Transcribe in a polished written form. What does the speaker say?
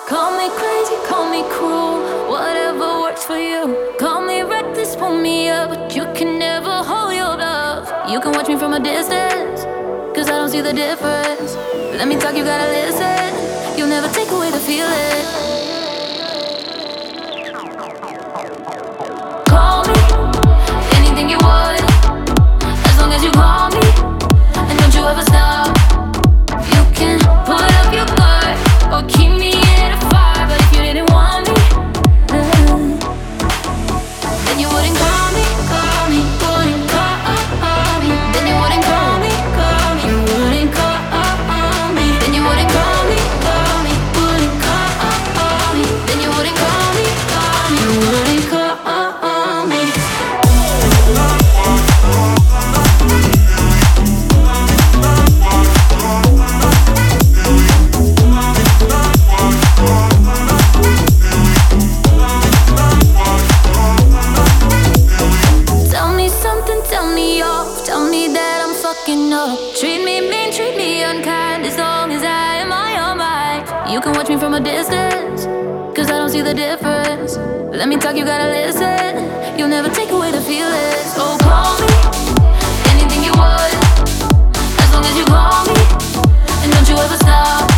Call me crazy, call me cruel, whatever works for you. Call me reckless, pull me up, but you can never hold your love. You can watch me from a distance, cause I don't see the difference. Let me talk, you gotta listen. You'll never take away the feeling. Call me anything you want, as long as you call me. And don't you ever stop. You can put up your guard or keep me in a fire, but if you didn't want me, then you wouldn't call me, wouldn't call me. Then you wouldn't call me, you wouldn't call me. Then you wouldn't call me, wouldn't call me. Then you wouldn't call me, you wouldn't call me. Tell me something, tell me off, tell me that I'm fucking up. Treat me mean, treat me unkind, as long as I am on your mind. You can watch me from a distance, cause I don't see the difference. Let me talk, you gotta listen. You'll never take away the feelings. Oh, call me anything you want, as long as you call me. And don't you ever stop.